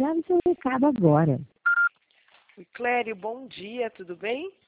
grave seu recado agora. Oi, Clério, bom dia, tudo bem?